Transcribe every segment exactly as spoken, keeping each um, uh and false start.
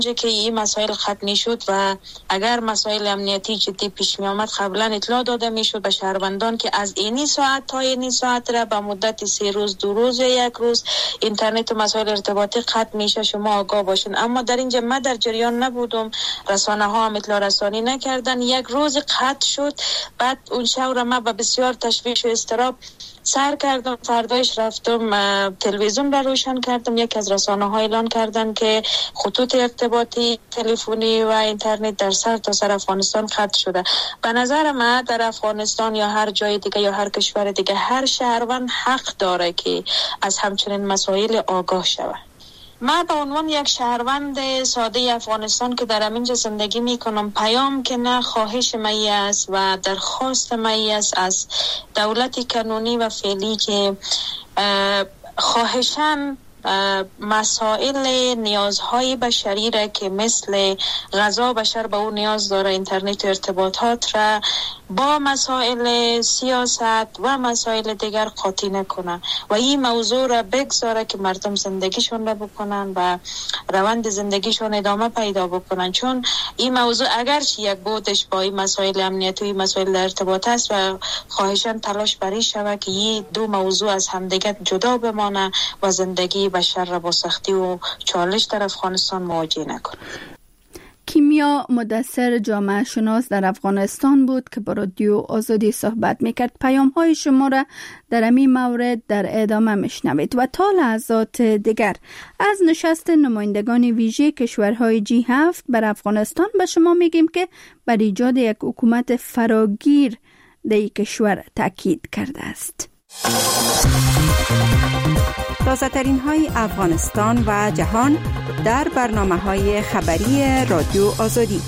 که این مسائل ختم شد و اگر مسائل امنیتی جدی پیش می آمد قبلا اطلاع داده می شد به شهروندان که از اینی ساعت تا اینی ساعت را به مدت سه روز دو روز یا یک روز اینترنت و مسائل ارتباطی قطع میشه، شما آگاه باشین. اما در اینجا من در جریان نبودم، رسانه ها هم اطلاع رسانی نکردن. یک روز قطع شد، بعد اون شب را من به بسیار تشویش و اضطراب سر کردم. فردایش رفتم تلویزیون را روشن کردم، یک از رسانه ها اعلان کردن که خطوط ارتباطی تلفنی و اینترنت در سر تا سر افغانستان قطع شده. به نظر من در افغانستان یا هر جای دیگه یا هر کشور دیگه هر شهروند حق داره که از همچنین مسائل آگاه شود. من به عنوان یک شهروند ساده افغانستان که در همینجا زندگی میکنم، پیام که نه خواهش می است و درخواست می است از دولت قانونی و فعلی که خواهشاً مسائل نیازهای بشری را که مثل غذا بشر به اون نیاز داره، اینترنت و ارتباطات را با مسائل سیاست و مسائل دیگر قاطی نکنه و این موضوع را بگذاره که مردم زندگیشون را بکنن و روند زندگیشون ادامه پیدا بکنن. چون این موضوع اگرچه یک بودش با این مسائل امنیتی و مسائل ارتباط است و خواهشاً تلاش بری شود که این دو موضوع از همدیگر جدا بمانه و زندگی بشر را با سختی و چالش در افغانستان مواجه نکنه. کیمیا مدثر جامعه شناس در افغانستان بود که با رادیو آزادی صحبت میکرد. پیام های شما را در این مورد در ادامه میشنوید. و تا لحظات دیگر از نشست نمایندگان ویژه کشورهای جی هفت بر افغانستان به شما میگیم که بر ایجاد یک حکومت فراگیر در این کشور تاکید کرده است. تازه ترین های افغانستان و جهان در برنامه های خبری رادیو آزادی.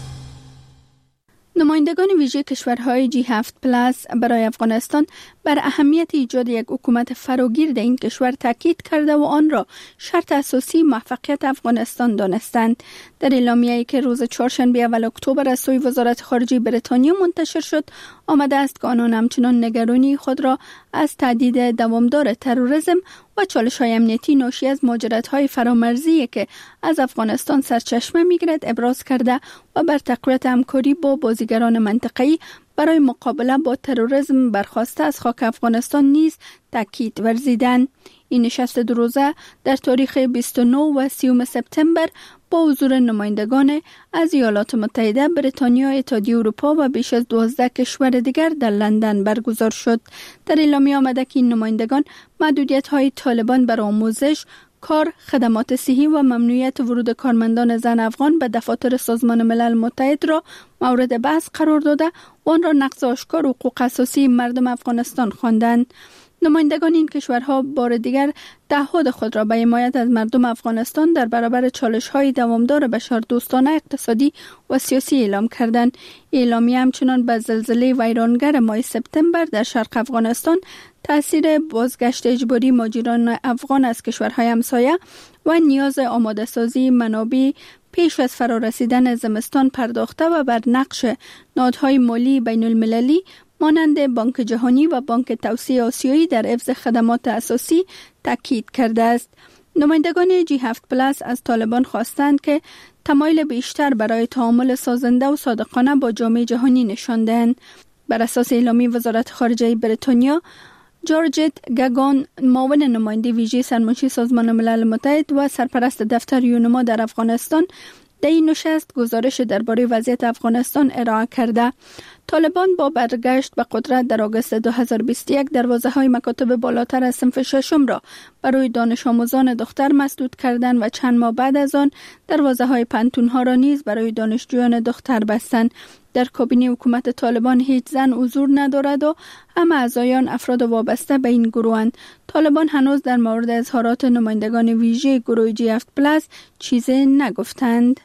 نمایندگان ویژه کشورهای جی هفت پلاس برای افغانستان بر اهمیت ایجاد یک حکومت فراگیر در این کشور تاکید کرده و آن را شرط اساسی موفقیت افغانستان دانستند. در اعلامیه‌ای که روز چهارشنبه اول اکتبر از سوی وزارت خارجه بریتانیا منتشر شد، آمده است که آنان همچنان نگرانی خود را از تهدید دوامدار تروریسم و چالش‌های امنیتی ناشی از مهاجرت‌های فرامرزی که از افغانستان سرچشمه می‌گیرد ابراز کرده و بر تقویت همکاری با بازیگران منطقه‌ای برای مقابله با تروریسم برخواسته از خاک افغانستان نیز تاکید ورزیدند. این نشست دو روزه در تاریخ بیست و نه و سیوم سپتامبر با حضور نمایندگان از ایالات متحده، بریتانیا، اتحادیه اروپا و بیش از دوازده کشور دیگر در لندن برگزار شد. در اعلامیه آمده که این نمایندگان محدودیت‌های طالبان بر آموزش، کار، خدمات صحی و ممنوعیت ورود کارمندان زن افغان به دفاتر سازمان ملل متحد را مورد بحث قرار داده و آن را نقض آشکار حقوق اساسی مردم افغانستان خواندند. نمایندگان این کشورها بار دیگر تعهد خود را به حمایت از مردم افغانستان در برابر چالش‌های دوامدار بشردوستانه اقتصادی و سیاسی اعلام کردند. اعلامیه همچنان به زلزله ویرانگر ماه سپتامبر در شرق افغانستان، تاثیر بازگشت اجباری مهاجران افغان از کشورهای همسایه و نیاز آماده سازی منابع پیش از فرارسیدن زمستان پرداخته و بر نقش نهادهای مالی بین المللی مانند بانک جهانی و بانک توسعه آسیایی در حفظ خدمات اساسی تاکید کرده است. نمایندگان جی هفت پلاس از طالبان خواستند که تمایل بیشتر برای تعامل سازنده و صادقانه با جامعه جهانی نشان دهند. بر اساس اعلامیه وزارت خارجه بریتانیا، جورجت گاگان، معاون نماینده ویژه سرمنشی سازمان ملل متحد و سرپرست دفتر یونما در افغانستان، در این نشست گزارش درباره وضعیت افغانستان ارائه کرده. طالبان با برگشت به قدرت در آگوست دو هزار و بیست و یک دروازه‌های مکاتب بالاتر از صنف ششم را برای دانش آموزان دختر مسدود کردند و چند ماه بعد از آن دروازه‌های پانتون‌ها را نیز برای دانشجویان دختر بستند. در کابینه حکومت طالبان هیچ زن حضور ندارد و همه اعضایان افراد وابسته به این گروهند. طالبان هنوز در مورد اظهارات نمایندگان ویژه گروه جی هفت پلاس چیزی نگفتند.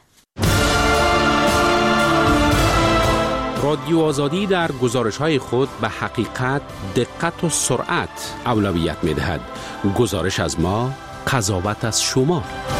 رادیو آزادی در گزارش‌های خود به حقیقت، دقت و سرعت اولویت می‌دهد. گزارش از ما، قضاوت از شما.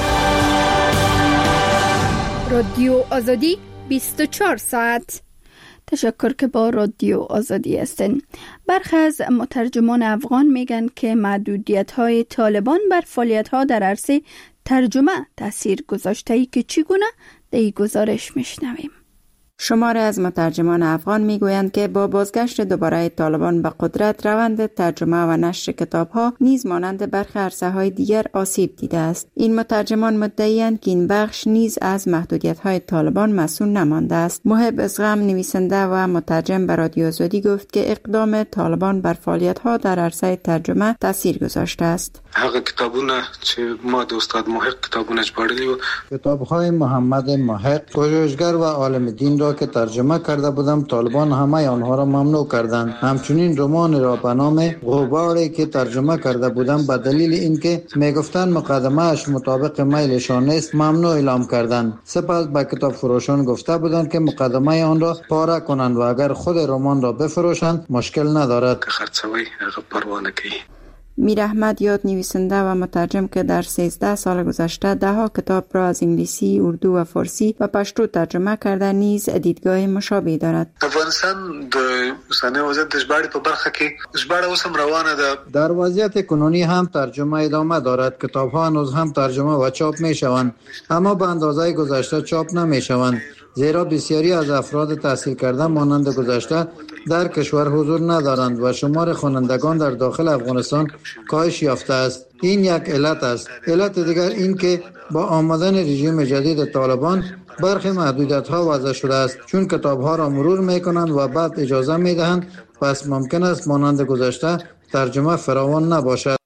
رادیو آزادی بیست و چهار ساعت. تشکر که با رادیو آزادی هستین. برخی از مترجمان افغان میگن که محدودیت‌های طالبان بر فعالیت‌ها در عرصه ترجمه تاثیر گذاشته ای که چگونه در این گزارش میشنویم. شماری از مترجمان افغان میگویند که با بازگشت دوباره طالبان به قدرت روند ترجمه و نشر کتاب‌ها نیز مانند برخی عرصه‌های دیگر آسیب دیده است. این مترجمان مدعی‌اند که این بخش نیز از محدودیت‌های طالبان مسئول نمانده است. محب ازغم نویسنده و مترجم به رادیو آزادی گفت که اقدام طالبان بر فعالیت‌ها در عرصه ترجمه تاثیر گذاشته است. هغه کتابونه چې ما د استاد محق کتابونه ژباړلي وو، کتاب‌های محمد محق پژوهشگر و عالم دین را که ترجمه کرده بودم طالبان همه آنها را ممنوع کردند. همچنین رمان را به نام غباری که ترجمه کرده بودم به دلیل اینکه میگفتند مقدمه اش مطابق میلشان نیست ممنوع اعلام کردند. سپس به کتاب فروشان گفته بودند که مقدمه آن را پاره کنند و اگر خود رمان را بفروشند مشکل ندارد. خرڅوي هغه پروا نه کوي. میر احمد یاد نویسنده و مترجم که در سیزده سال گذشته ده ها کتاب را از انگلیسی، اردو و فارسی و پشتو ترجمه کرده نیز دیدگاه مشابه دارد. افغانستان د اوسنی وضعیت د ژباړې په برخه کې ژباړه اوس هم روانه ده. در وضعیت کنونی هم ترجمه ادامه دارد. کتاب‌ها هنوز هم ترجمه و چاپ می‌شوند، اما به اندازه گذشته چاپ نمی‌شوند، زیرا بسیاری از افراد تحصیل کرده مانند گذشته در کشور حضور ندارند و شمار خوانندگان در داخل افغانستان کاهش یافته است. این یک علت است. علت دیگر این که با آمدن رژیم جدید طالبان برخی محدودیت‌ها وضع شده است، چون کتاب‌ها را مرور می‌کنند و بعد اجازه می‌دهند، پس ممکن است مانند گذشته ترجمه فراوان نباشد.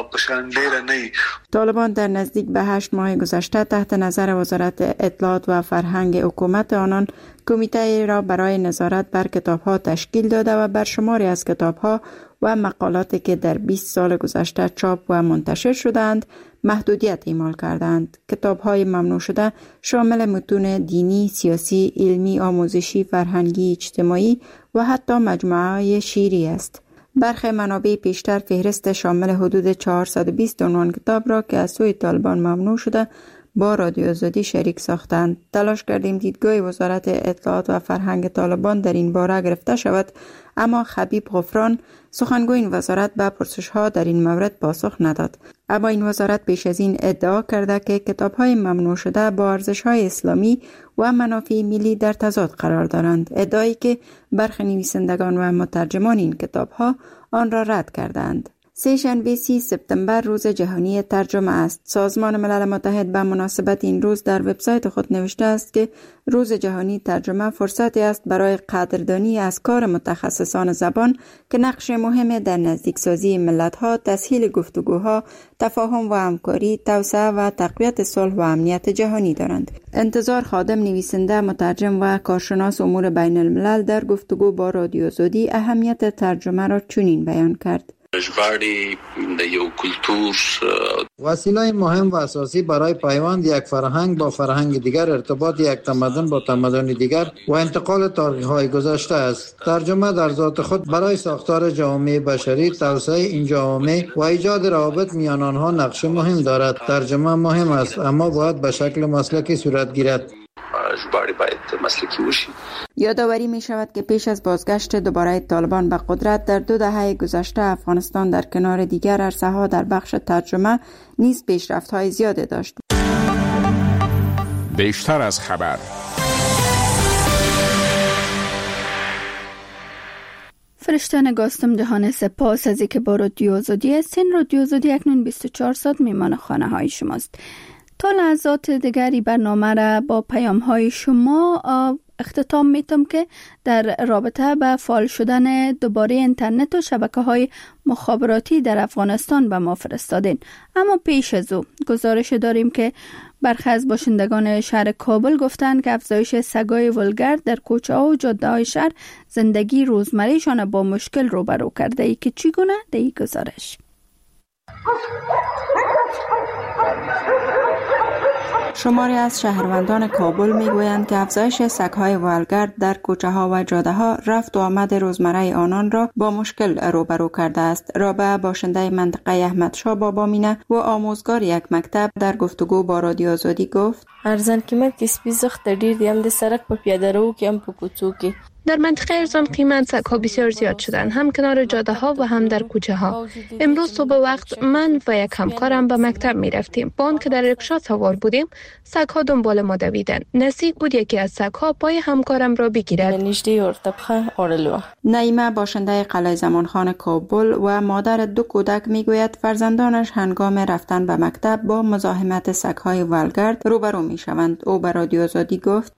طالبان در نزدیک به هشت ماه گذشته تحت نظر وزارت اطلاعات و فرهنگ حکومت آنان کمیته را برای نظارت بر کتاب‌ها تشکیل داده و بر شماری از کتاب‌ها و مقالاتی که در بیست سال گذشته چاپ و منتشر شدند محدودیت اعمال کردند. کتاب‌های ممنوع شده شامل متون دینی، سیاسی، علمی، آموزشی، فرهنگی، اجتماعی و حتی مجموعه‌های شعری است. برخی منابع پیشتر فهرست شامل حدود چهارصد و بیست عنوان کتاب را که از سوی طالبان ممنوع شده با رادیو آزادی شریک ساختند. تلاش کردیم دیدگاه وزارت اطلاعات و فرهنگ طالبان در این باره گرفته شود، اما خبیب غفران سخنگوی این وزارت به پرسش‌ها در این مورد پاسخ نداد. اما این وزارت پیش از این ادعا کرده که کتاب‌های ممنوع شده با ارزش‌های اسلامی و منافع ملی در تضاد قرار دارند، ادعایی که برخی نویسندگان و مترجمان این کتاب‌ها آن را رد کردند. سه‌شنبه سی سپتامبر روز جهانی ترجمه است. سازمان ملل متحد به مناسبت این روز در وبسایت خود نوشته است که روز جهانی ترجمه فرصتی است برای قدردانی از کار متخصصان زبان که نقش مهم در نزدیکسازی ملت‌ها، تسهیل گفتگوها، تفاهم و همکاری، توسعه و تقویت صلح و امنیت جهانی دارند. انتظار خادم نویسنده، مترجم و کارشناس امور بین الملل در گفتگو با رادیو آزادی اهمیت ترجمه را چنین بیان کرد: ژباړې د یو کلتور وسیله مهم و اساسی برای پیوند یک فرهنگ با فرهنگ دیگر، ارتباط یک تمدن با تمدن دیگر و انتقال تاریخ‌های گذشته است. ترجمه در ذات خود برای ساختار جامعه بشری، توسعه این جامعه و ایجاد روابط میان آنها نقش مهم دارد. ترجمه مهم است، اما باید به شکل مسلکی صورت گیرد. ژباړې باید مسلکی وشي. یادآوری می شود که پیش از بازگشت دوباره طالبان به قدرت در دو دهه گذشته افغانستان در کنار دیگر عرصه‌ها در بخش ترجمه نیز پیشرفت‌های زیادی داشت. بیشتر از خبر. فرشته گاستم جهان سپاس از اینکه با رادیو آزادی هستین. رادیو آزادی اکنون بیست و چهار ساعت میمان خانه های شماست. تا لحظات دیگری برنامه را با پیام های شما اختتام میتم که در رابطه به فعال شدن دوباره اینترنت و شبکه های مخابراتی در افغانستان به ما فرستادین. اما پیش از او گزارش داریم که برخی از باشندگان شهر کابل گفتند که افزایش سگای ولگرد در کوچه ها و جاده های شهر زندگی روزمرهشان با مشکل روبرو کرده. ای که چگونه؟ در این گزارش. شماری از شهروندان کابل میگویند که افزایش سگ‌های ولگرد در کوچه‌ها و جاده‌ها رفت و آمد روزمره آنان را با مشکل روبرو کرده است. رابعه باشنده منطقه احمدشاه بابامینه و آموزگار یک مکتب در گفتگو با رادیو آزادی گفت: ارزان قیمت سپي زخت ډیر دي، هم د سړک په پیاده رو کې هم په کوڅو کې. در منطقه ارزان قیمت سگ‌ها بسیار زیاد شدن، هم کنار جاده ها و هم در کوچه ها. امروز صبح وقت من و یک همکارم به مکتب می رفتیم. با آن که در رکشا سوار بودیم، سگ‌ها دنبال ما دویدن. نزدیک بود یکی از سگ‌ها پای همکارم را بگیرد. نعیمه باشنده قلعه زمانخان کابل و مادر دو کودک میگوید فرزندانش هنگام رفتن به مکتب با مزاحمت سگ‌های ولگرد روبرو میشوند. او به رادیو آزادی گفت: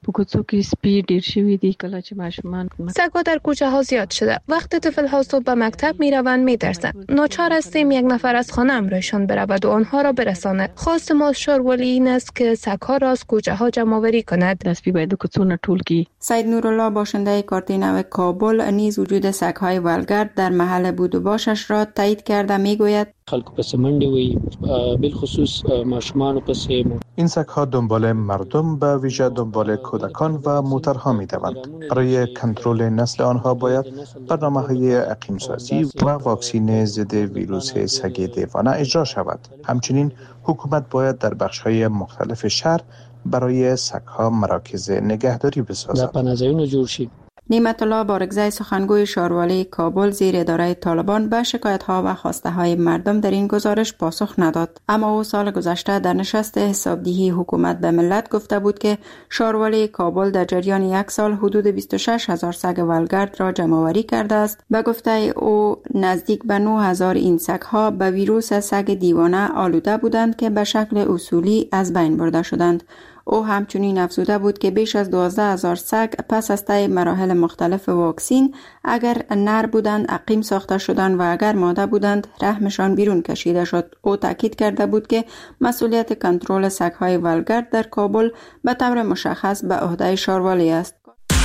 سگ‌ها در کوچه ها زیاد شده. وقتی طفل ها صبح به مکتب می روند می ترسند. ناچار هستیم یک نفر از خانه امرایشان برود و آنها را برساند. خواست ما شارولی این است که سگ‌ها را از کوچه ها جمع آوری کند. سید نورالله باشنده کارتینو کابل نیز وجود سگ‌های ولگرد در محل بود و باشش را تایید کرده میگوید: خلق پس منډه وي بالخصوص ماشومان پس. این سگ‌ها دنبال مردم به ویژه دنبال کودکان و موترها می‌دوند. برای کنترل نسل آنها باید برنامه‌های اقیم‌سازی و واکسین ضد ویروس سگ دیوانه اجرا شود. همچنین حکومت باید در بخش‌های مختلف شهر برای سگ‌ها مراکز نگهداری بسازد. پناهجویان جوړ شي. نعمت الله بارگزای سخنگوی شاروالی کابل زیر اداره طالبان به شکایت‌ها و خواسته‌های مردم در این گزارش پاسخ نداد. اما او سال گذشته در نشست حسابدهی حکومت به ملت گفته بود که شاروالی کابل در جریان یک سال حدود بیست و شش هزار سگ ولگرد را جمع‌آوری کرده است. به گفته او نزدیک به نه هزار این سگ‌ها به ویروس سگ دیوانه آلوده بودند که به شکل اصولی از بین برده شدند. او همچنین افزوده بود که بیش از دوازده هزار سگ پس از طی مراحل مختلف واکسین اگر نر بودند عقیم ساخته شدند و اگر ماده بودند رحمشان بیرون کشیده شد. او تاکید کرده بود که مسئولیت کنترل سگ‌های ولگرد در کابل به طور مشخص به عهده شاروالی است.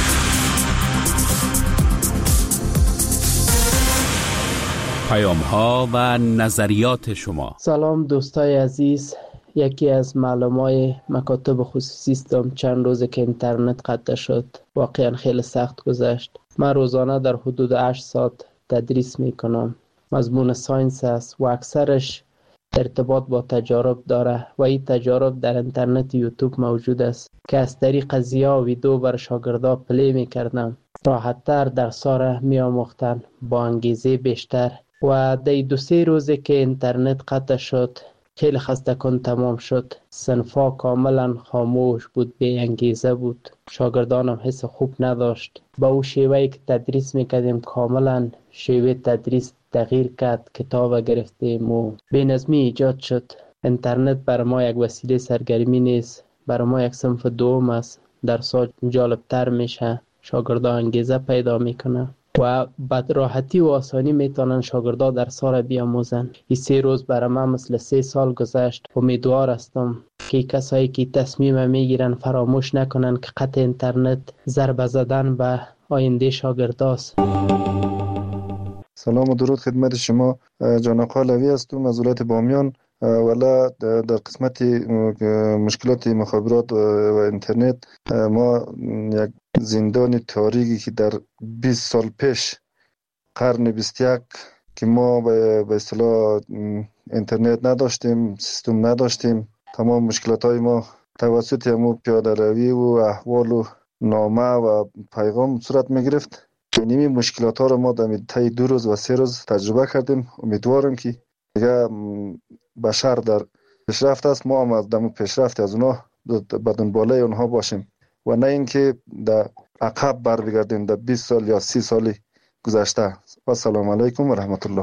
پیام‌ها و نظریات شما. سلام دوستای عزیز. یکی از معلومای مکاتب خصوصی استم چند روزه که اینترنت قطع شد. واقعا خیلی سخت گذشت. من روزانه در حدود هشت ساعت تدریس میکنم. مضمون ساینس است و اکثرش ارتباط با تجارب داره و این تجارب در اینترنت یوتیوب موجود است که از طریق زیا ویدیو بر شاگردا پلی میکردم. راحت‌تر درس‌ها را می‌آموختن با انگیزه بیشتر. و در دو سه روزه که اینترنت قطع شد خیلی خسته کن تمام شد. صنفا کاملا خاموش بود، بی انگیزه بود. شاگردانم حس خوب نداشت. با او شیوهی که تدریس میکردیم کاملا شیوه تدریس تغییر کرد. کتاب گرفتیم و بی نظمی ایجاد شد. اینترنت برای ما یک وسیله سرگرمی نیست، برای ما یک صنف دوم است. درس‌ها جالبتر میشه، شاگردان انگیزه پیدا میکنه و بعد راحتی و آسانی میتونن شاگردا درس‌ها را بیاموزن. این سه روز برای من مثل سه سال گذشت. امیدوار هستم که کسایی که تصمیم میگیرن فراموش نکنن که قطع اینترنت ضربه زدن به آینده شاگرداست. سلام و درود خدمت شما. جان آقا لوی هستم از ولایت بامیان. ولی در قسمت مشکلات مخابرات و اینترنت ما یک زندان تاریکی که در بیست سال پیش قرن بیست و یک که ما به اصطلاح اینترنت نداشتیم، سیستم نداشتیم، تمام مشکلات های ما توسط همون پیاده روی و احوال و نامه و پیغام صورت می گرفت. اینمی مشکلات ها رو ما در طی دو روز و سه روز تجربه کردیم. امیدوارم که دیگه بشر در پیشرفت است، ما هم از دم پیشرفت از اونها به دنباله اونها باشیم و نه اینکه در عقب بر بگردیم در بیست سال یا سی سالی گذشته. و سلام علیکم و رحمت الله.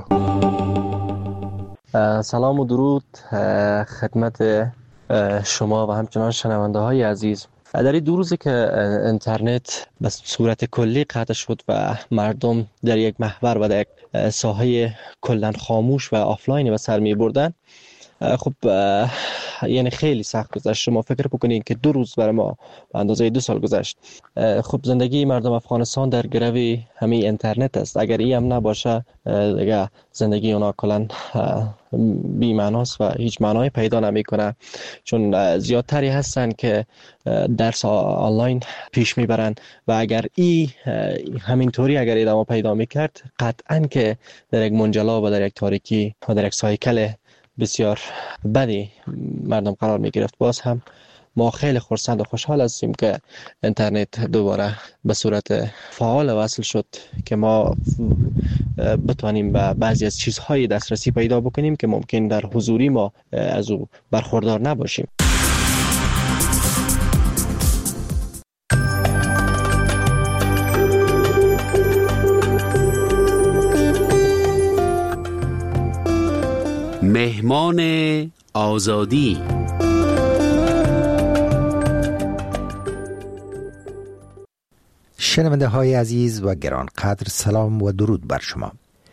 سلام و درود خدمت شما و همچنان شنونده های عزیز. در این دو روزی که اینترنت به صورت کلی قطع شد و مردم در یک محور و در یک ساحه کلا خاموش و آفلاینی به سر می بردن، خب یعنی خیلی سخت گذشت. شما فکر بکنید که دو روز برای ما به اندازه دو سال گذشت. خب زندگی مردم افغانستان در گروه همین اینترنت است. اگر این هم نباشه دیگه زندگی اونا کلا بی معناست و هیچ معنایی پیدا نمیکنه، چون زیادتری هستن که درس آنلاین پیش میبرن و اگر ای همینطوری اگر ادامه پیدا میکرد قطعا که در یک منجلا و در یک تاریکی و در یک سایکل بسیار بدی مردم قرار می گرفت. باز هم ما خیلی خرسند و خوشحال هستیم که اینترنت دوباره به صورت فعال وصل شد که ما بتوانیم به بعضی از چیزهای دسترسی پیدا بکنیم که ممکن در حضوری ما از او برخوردار نباشیم. مهمان آزادی. شنونده های عزیز و گرانقدر، سلام و درود بر شما.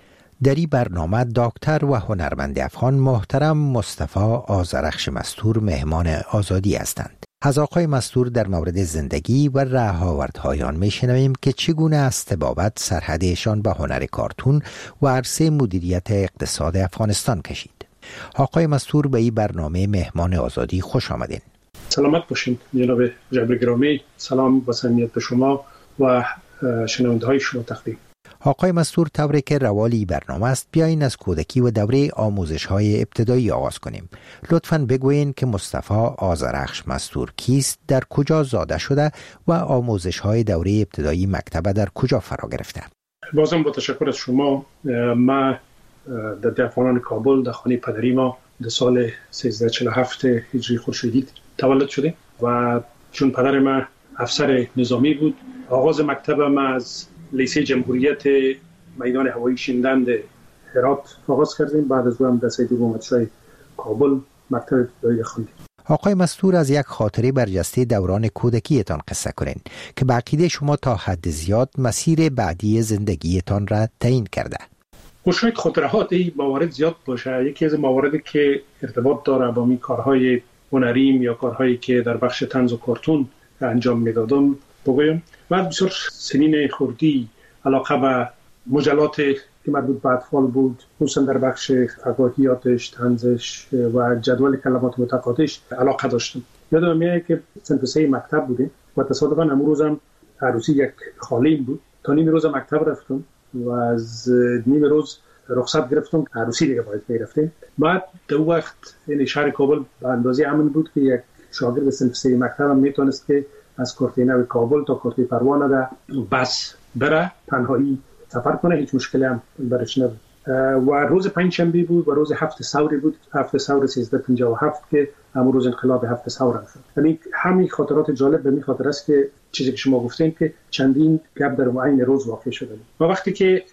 در این برنامه دکتر و هنرمند افغان محترم مصطفی آذرخش مستور مهمان آزادی هستند. از آقای مستور در مورد زندگی و رهاوردهای آن میشنویم که چگونه از طبابت سرحدشان به هنر کارتون و عرصه مدیریت اقتصاد افغانستان کشید. آقای مستور به این برنامه مهمان آزادی خوش آمدین. سلامت باشین جناب جبر گرامی. سلام و صمیمیت به شما و شنونده های شما تقدیم. آقای مستور، طوری که روالی برنامه است، بیاین از کودکی و دوره آموزش های ابتدایی آغاز کنیم. لطفاً بگوین که مصطفی آذرخش مستور کیست، در کجا زاده شده و آموزش های دوره ابتدایی مکتب در کجا فرا گرفته؟ بازم با تشکر از شما. ما در دهقانان کابل در خانه پدری ما در سال سیزده چهل و هفت هجری خورشیدی تولد شده و چون پدر ما افسر نظامی بود، آغاز مکتب ما از لیسه جمهوریت میدان هوایی شیندند هرات آغاز کردیم. بعد از اون در سید دومتشای کابل مکتب ابتدایی خواندیم. آقای مستور، از یک خاطره برجسته دوران کودکیتان قصه کنین که به عقیده شما تا حد زیاد مسیر بعدی زندگیتان را تعیین کرده. و شاید خاطرات این موارد زیاد باشه. یکی از مواردی که ارتباط داره با می کارهای هنریم یا کارهایی که در بخش طنز و کارتون انجام میدادم بگویم. من بسیار سنین خردی علاقه به مجلات که مربوط به اطفال بود، خصوصا در بخش فکاهیاتش، طنزش و جدول کلمات متقاطعش علاقه داشتم. یادم میاد که صنف سه مکتب بودیم و تصادفاً امروز روزم عروسی یک خالیم بود. تا نیم روز مکتب رفتم و از نیم روز رخصت گرفتم، عروسی دیگه باید میرفتیم. بعد در وقت این شهر کابل به اندازه امن بود که یک شاگرد صنف سه مکتب هم میتونست که از کورتینه کابل تا کورتی پروانه ده بس بره، تنهایی سفر کنه، هیچ مشکلی هم برش نبود. و روز پنجشنبه بود و روز هفت ثوری بود، هفت ثور سیزده پنجاه و هفت که همون روز انقلاب هفت ثور هم شد. یعنی همین خاطرات جالب به می خاطر است که چیزی که شما گفتین که چندین گپ در عین روز واقع شده. و وقتی که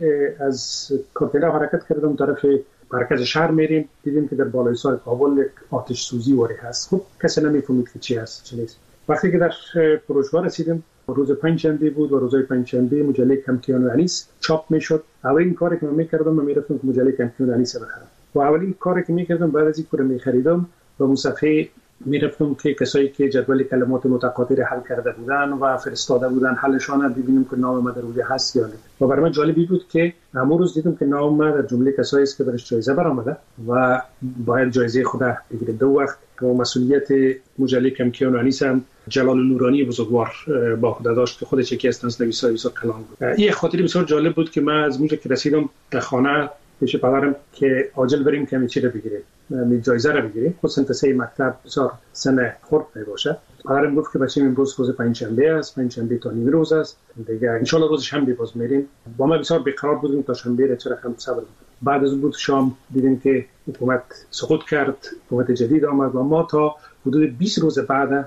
از کورتینه حرکت کردم طرف مرکز شهر میریم، دیدیم که در بالای سر کابل یک آتش سوزی واری هست. خب کسی نمیفهمید که چی هست چی نیست. وقتی که در فروشگاه رسیدیم، روز پنجشنبه بود و روزهای پنجشنبه مجله کمکیان و انیس چاپ میشد. اولین کاری که من میکردم من میرفتم که مجله کمکیان و انیس بخرم و اولین کاری که میکردم بعد از اینکه رو میخریدم و اون صفحه میرفتم که کسایی که جدول کلمات متقاطع حل کرده بودن و فرستاده بودن حلشان رو ببینیم که نام ما در روی هست یا نه. و برای من جالبی بود که همون روز دیدم که نام ما در جمله کسایی است که برش جایزه برآمده و باید جایزه خود بگیره. دو وقت که مسئولیت مجله کمکیان و انیس هم جلال نورانی بزرگوار با عهده داشت که خودش یکی از نویسای بسیار کلان بود. این خاطره بسیار جالب بود که من از اونجا که رسیدم در خانه پیش پدرم که عاجل بریم که چی رو بگیریم، می جایزه رو بگیریم. خود سنت سه مکتب بسیار سن خرد میباشه. پدرم گفت که بچه‌م امروز روز پنجشنبه است، پنجشنبه تا نیم روز است دیگه، ان شاء الله روز شنبه باز میریم. با ما بسیار بیقرار بودیم تا شنبه را چرا هم صبر. بعد از بود شام دیدیم که حکومت سقوط کرد، حکومت جدید آمد و ما تا حدود بیست روز بعد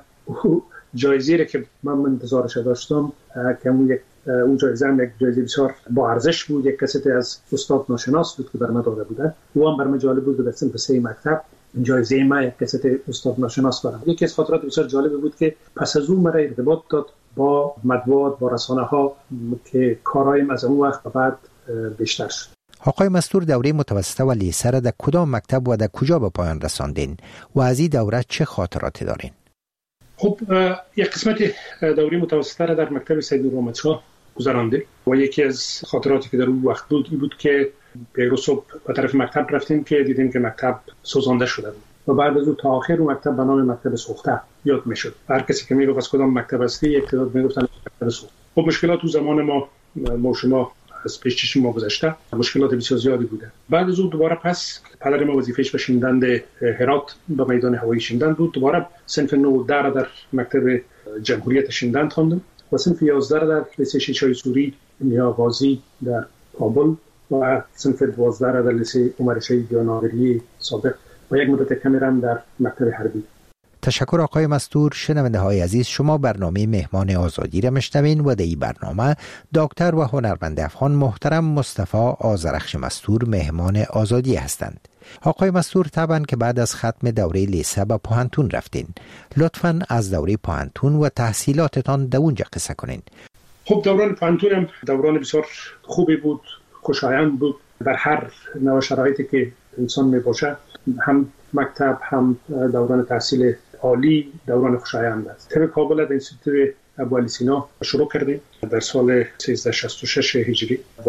جایزه را که من انتظارش داشتم که اون یک اون جایزه هم یک جایزه بسیار با ارزش بود، یک کسیت از استاد ناشناس بود که بر ما داده بودن. او هم بر ما جالب بود. در صنف سه مکتب جایزه ما یک کسیت استاد ناشناس برام. یکی از خاطرات بسیار جالب بود که پس از اون مرا ارتباط داد با مطبوعات، با رسانه ها که کارایم از اون وقت بعد بیشتر شد. آقای مستور، دوره متوسطه و لیسه را در کدام مکتب و در کجا به پایان رساندین و از این دوره چه خاطراتی دارین؟ خب یک قسمت دوره متوسطه را در مکتب سید نورمحمدشاه گذرانده و یکی از خاطراتی که در اون وقت بود این بود که یک روز صبح به طرف مکتب رفتیم که دیدیم که مکتب سوزانده شده بود و بعد از اون تا آخر اون مکتب به نام مکتب سوخته یاد میشد. هر کسی که میگفت از کدام مکتب هستی یک تعداد میگفتن مکتب سوخته. خب مشکلات تو زمان ما ما شما از پیش چشم ما گذشته مشکلات بسیار زیادی بوده. بعد از اون دوباره پس پدر ما وظیفهش به شنیدند هرات به میدان هوایی شنیدند بود. دوباره صنف نه و ده در مکتب جمهوریت شنیدند خواندم و صنف یازده در لیسه شیشای سوری نیاغازی در کابل و صنف دوازده در لیسه عمر شهید یا ناظری سابق و یک مدت کمی هم در مکتب حربی. تشکر آقای مستور. شنونده های عزیز، شما برنامه مهمان آزادی را میشنوین و در این برنامه دکتر و هنرمند افغان محترم مصطفی آذرخش مستور مهمان آزادی هستند. آقای مستور، طبعا که بعد از ختم دوره لیسه به پوهنتون رفتین، لطفاً از دوره پوهنتون و تحصیلاتتان در اونجا قصه کنین. خب دوران پوهنتونم دوران بسیار خوبی بود، خوشایند بود. در هر نوع شرایطی که انسان می باشه، هم مکتب هم دوران تحصیل عالی دوران خوشایند است. طب کابل در انستیتوت ابوعلی سینا شروع کردیم در سال سیزده شصت و شش هجری و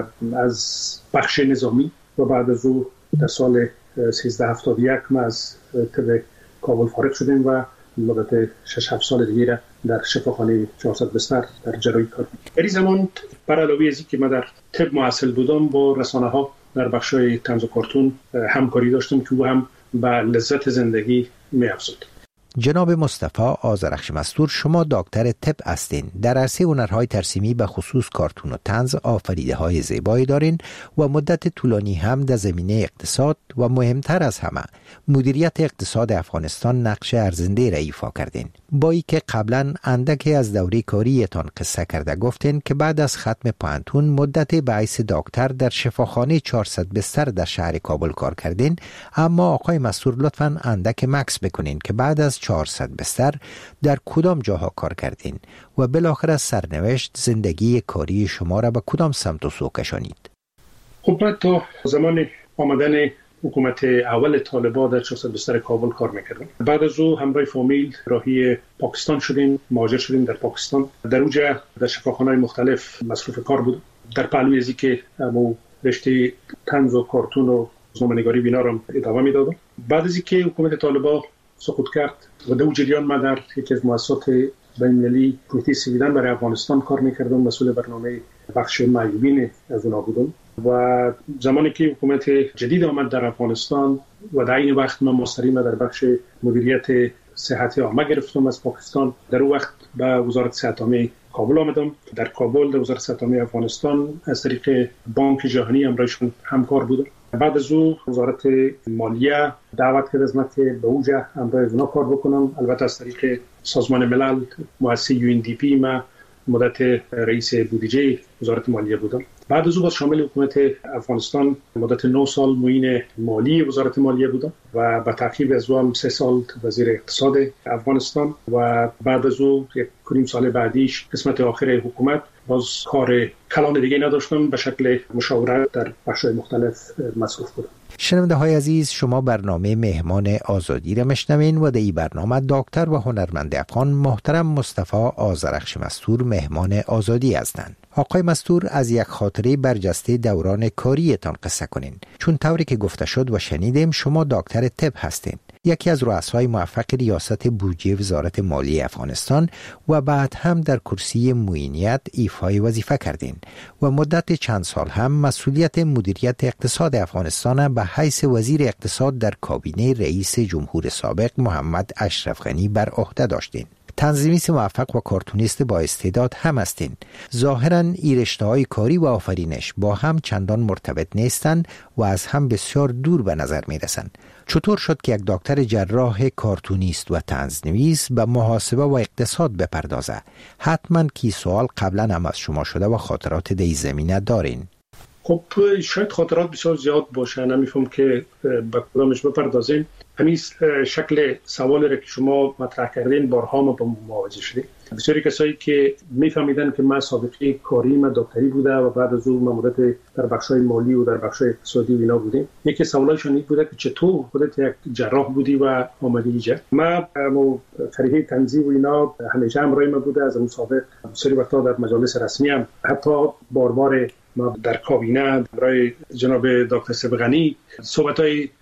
از بخش نظامی و بعد از او در سال سیزده هفتاد و یک ما از طب کابل فارغ شدیم و مدت شش هفت سال دیگه در شفاخانه چهارصد بستر در جراحی کار کردیم. در این زمان بر علاوه از اینکه ما در طب مواصل بودم، با رسانه ها در بخش‌های طنز و کارتون همکاری داشتم که او هم به لذت زندگی می افزود. جناب مصطفی آذرخش مستور، شما دکتر طب هستین. در عرصه هنرهای ترسیمی به خصوص کارتون و طنز آفریده های زیبایی دارین و مدت طولانی هم در زمینه اقتصاد و مهمتر از همه مدیریت اقتصاد افغانستان نقش ارزنده را ایفا کردین. با ای که قبلا اندکی از دوره کاریتان قصه کرده گفتین که بعد از ختم پوهنتون مدت به حیث دکتر در شفاخانه چهارصد بستر در شهر کابل کار کردین. اما آقای مستور لطفاً اندک مکس بکنین که بعد از چهارصد بستر در کدام جاها کار کردین و بالاخره سرنوشت زندگی کاری شما را به کدام سمت و سو کشانید؟ خب بعد تا زمان آمدن حکومت اول طالبان در چهارصد بستر کابل کار میکردم. بعد از او همراه فامیل راهی پاکستان شدیم، مهاجر شدیم در پاکستان. در اونجا در شفاخانه‌های مختلف مصروف کار بودم. در پهلوی ازی که همون رشته طنز و کارتون و روزنامه‌نگاری بینا را ادامه میدادم. بعد از اینکه حکومت طالبان سقوط کرد و در جریان من در یکی از مؤسسات بین‌المللی کمیته سویدن برای افغانستان کار میکردم، مسئول برنامه بخش معیوبین از اونها بودم. و زمانی که حکومت جدید آمد در افغانستان و در این وقت من مستقیم در بخش مدیریت صحت عامه گرفتم از پاکستان، در اون وقت به وزارت صحت عامه کابل آمدم. در کابل در وزارت صحت عامه افغانستان از طریق بانک جهانی همراهشون همکار بودم. بعد از او وزارت مالیه دعوت کرد از من که به اونجا همراه از اونا کار بکنم. البته از طریق سازمان ملل مؤسسه یو ان دی پی ما مدت رئیس بودجه وزارت مالیه بودم. بعد از او با شامل حکومت افغانستان مدت نه سال معین مالی وزارت مالیه بودم و به تعقیب از او هم سه سال وزیر اقتصاد افغانستان و بعد از او یک کنیم سال بعدیش قسمت آخر حکومت باز کار کلان دیگه نداشتم، به شکل مشاورت در بخش‌های مختلف مصروف بودم. شنونده های عزیز، شما برنامه مهمان آزادی را میشنوین و در این برنامه دکتر و هنرمند افغان محترم مصطفی آذرخش مستور مهمان آزادی هستند. آقای مستور، از یک خاطره برجسته دوران کاریتان قصه کنین، چون طوری که گفته شد و شنیدیم شما دکتر طب هستین، یکی از رؤسای موفق ریاست بودجه وزارت مالیه افغانستان و بعد هم در کرسی معینیت ایفای وظیفه کردین و مدت چند سال هم مسئولیت مدیریت اقتصاد افغانستان به حیث وزیر اقتصاد در کابینه رئیس جمهور سابق محمد اشرف غنی بر عهده داشتین. تنظیمیست موفق و کارتونیست با استعداد هم هستین. ظاهراً این رشته‌های کاری و آفرینش با هم چندان مرتبط نیستند و از هم بسیار دور به نظر می‌رسند. چطور شد که یک دکتر جراح کارتونیست و طنزنویس به محاسبه و اقتصاد بپردازه؟ حتما کی سوال قبلا هم از شما شده و خاطرات در این زمینه دارین. خب شاید خاطرات بسیار زیاد باشه، نمیفهم که به کدامش بپردازیم. همین شکل سوالی را که شما مطرح کردین بارها ما با مواجه شدیم. بسیاری کسایی که میفهمیدن که من سابقه کاری من دکتری بوده و بعد از اون مدت در بخش‌های مالی و در بخش‌های اقتصادی و اینا بودیم، یکی سوالایشون این بوده که چطور خودت یک جراح بودی و آمدی اینجا. من مو فرهنگ تنظیم و اینا همیشه همراه من بوده از اون سابق. بسیاری وقتا در مجالس رسمی هم حتی بار بار ما در کابینه برای جناب دکتر سبغانی صحبت‌های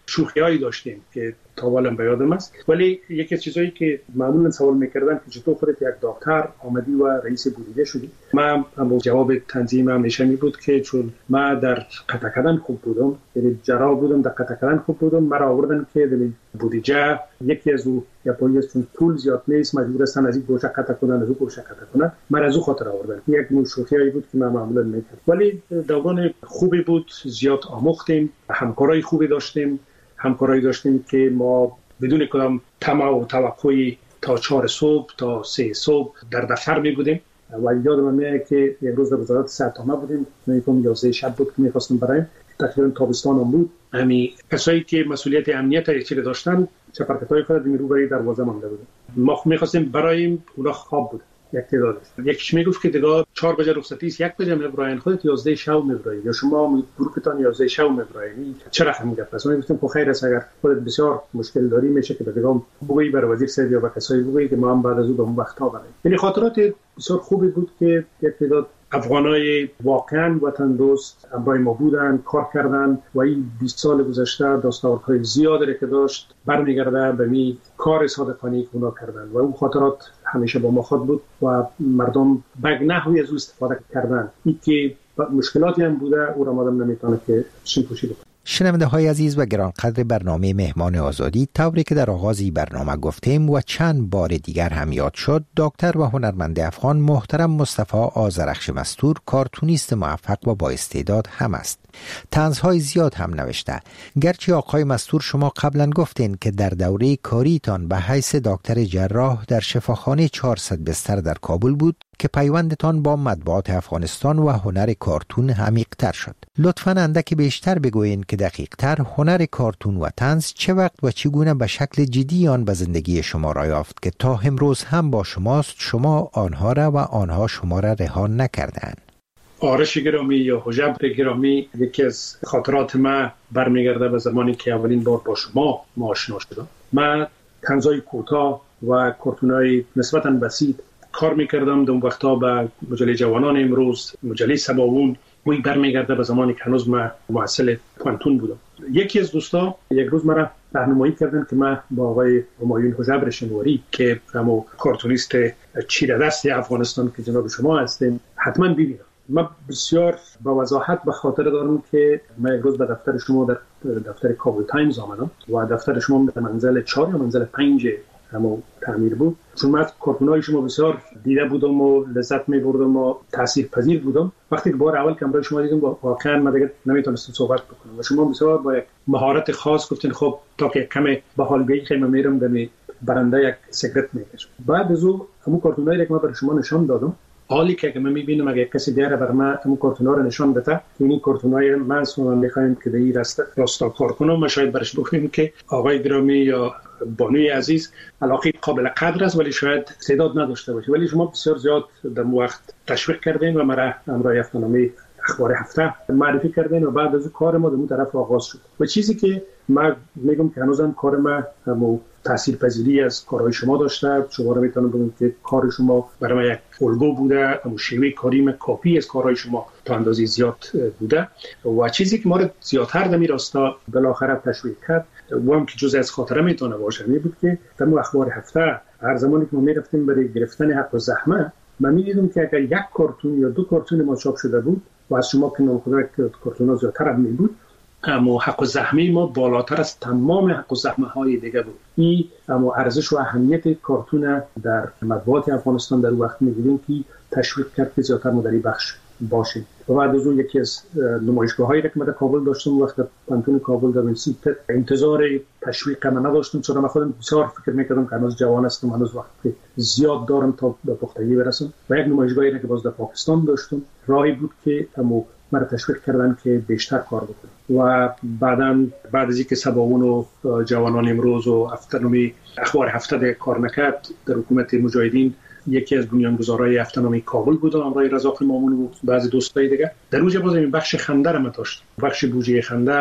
شوخی‌هایی داشتیم که تا حالا به یادم است. ولی یکی از چیزایی که معمولا سوال می‌کردن که چطور خودت یک دکتر آمدی و رئیس بودجه شدی، من هم جواب تنظیم همیشه می بود که چون من در قطع کردن خوب بودم، یعنی جراح بودم، در قطع کردن خوب بودم، مرا آوردن که در بودجه یکی از او یا پلیس چون پول زیاد نیست مجبور هستن از این گوشه قطع کنن از اون گوشه قطع کنن، من از اون خاطر آوردن. یک نوع شوخیایی بود که من معمولا می‌کردم، ولی دوران خوبی بود، زیاد آموختیم، همکارای خوبی داشتیم، همکارایی داشتیم که ما بدون کدام طمع و توقعی تا چهار صبح تا سه صبح در دفتر می بودیم و یادم میاد که یک روز در وزارت صحت عامه بودیم، میگم یازده شب بود که می‌خواستیم برایم، تقریبا تابستان هم بود. همین کسایی که مسئولیت امنیت یک چیز داشتن چپرکتای خود می رو برای دروازه مانده بودیم، ما می‌خواستیم برایم، اونا خواب بود. یک تعداد یکیش میگفت که دیگه چهار بجه رخصتی است، یک بجه میبراین، خودت یازده شب میبراین یا شما گروهتان یازده شب میبراین، چه رقم میگه؟ پس من گفتم خب خیر است، اگر خودت بسیار مشکل داری میشه که دیگه بگویی بر وزیر صاحب یا با کسایی بگویی که ما هم بعد از اون به اون وقت‌ها بریم. یعنی خاطرات بسیار خوبی بود که یک تعداد افغانای واقعا وطن دوست همراه ما بودن، کار کردن و این بیست سال گذشته دستاوردهای زیادی که داشت برمیگرده به می کار صادقانه که اونا کردن و اون خاطرات همیشه با ما خود بود و مردم به نحوی از او استفاده کردن. این که مشکلاتی هم بوده او را مادم نمیتونه که شین پوشی بکنه. شنونده های عزیز و گرانقدر برنامه مهمان آزادی، طوری که در آغازی برنامه گفتیم و چند بار دیگر هم یاد شد، دکتر و هنرمند افغان محترم مصطفی آذرخش مستور کارتونیست موفق و با استعداد هم است. طنزهای زیاد هم نوشته. گرچه آقای مستور شما قبلا گفتین که در دوره کاریتان به حیث دکتر جراح در شفاخانه چهارصد بستر در کابل بود که پیوندتان با مطبوعات افغانستان و هنر کارتون عمیق‌تر شد. لطفاً اندکی بیشتر بگویین که دقیق‌تر هنر کارتون و طنز چه وقت و چگونه به شکل جدی آن به زندگی شما را یافت که تا امروز هم با شماست، شما آنها را و آنها شما را رها نکردند. آرش گرامی یا حجب گرامی، یکی از خاطرات من برمیگرده به زمانی که اولین بار با شما ما آشنا شدم. من طنزهای کوتاه و کارتونای نسبتاً بسیط کار میکردم. در اون وقتا به مجله جوانان امروز، مجله سباوون، وی برمیگرده به زمانی که هنوز من محصل پانتون بودم. یکی از دوستا یک روز مرا راهنمایی کردن که من با آقای همایون حجب شنواری که همو کارتونیست چیره دست افغانستان که جناب شما هستین حتما ببینم. من بسیار با وضاحت به خاطر دارم که من یک روز به دفتر شما در دفتر کابل تایمز آمدم و دفتر شما در منزل چهار یا منزل پنج همو تعمیر بود. چون من کارتونای شما بسیار دیده بودم و لذت می بردم و تاثیرپذیر بودم. وقتی که بار اول کامرای شما دیدم واقعا من دیگه نمیتونستم صحبت بکنم و شما بسیار با یک مهارت خاص گفتین خب تا که کم به حال بیای خیلی میرم دمی برنده یک سیگرت میکشم. بعد از اون همون کارتونایی که من برای شما نشان دادم، حالی که اگه من میبینم اگه کسی دیگه بر من همون کارتونا رو نشان بده که این کارتونای من سوام میخوایم که در این راستا راستا کار کنم، ما شاید برش بگویم که آقای گرامی یا بانوی عزیز علاقه قابل قدر است ولی شاید استعداد نداشته باشه، ولی شما بسیار زیاد در وقت تشویق کردین و مرا همراه افتنامه اخبار هفته معرفی کردین و بعد از اون کار ما در اون طرف آغاز شد و چیزی که من میگم که هنوزم کار ما همو تاثیرپذیری از کارهای شما داشته. شما رو میتونم بگم که کار شما برای من یک الگو بوده، همون شیوه کاری من کاپی از کارهای شما تا اندازه زیاد بوده و چیزی که ما رو زیادتر در این راستا بالاخره تشویق کرد و هم که جزء از خاطره میتونه باشه می بود که در اخبار هفته هر زمانی که ما میرفتیم برای گرفتن حق و زحمه، من میدیدم که اگر یک کارتون یا دو کارتون ما چاپ شده بود و از شما که نامخدا کارتون‌ها زیادتر هم می بود، اما حق و زحمه ما بالاتر از تمام حق و زحمه های دیگه بود. این اما ارزش و اهمیت کارتون در مطبوعات افغانستان در وقت می‌دیدیم که تشویق کرد که زیادتر ما در این بخش باشیم. و بعد از اون یکی از نمایشگاه‌هایی که من در کابل داشتم وقت پانتون کابل در وینسیت انتظار تشویق من نداشتم، چون من خودم بسیار فکر می‌کردم که هنوز جوان هستم، هنوز وقت زیاد دارم تا به پختگی برسم. و یک نمایشگاهی که باز در پاکستان داشتم راهی بود که اما مرا تشویق کردن که بیشتر کار بکنم و بعداً بعد از اینکه سباوون و جوانان امروز و افتنامی اخبار هفته در کار نکرد در حکومت مجاهدین، یکی از بنیانگذارای افتنامی کابل بودم همراه رضا مامون و بعضی دوستای دیگه. در اونجا باز این بخش خنده رو داشت، بخش بودجه خنده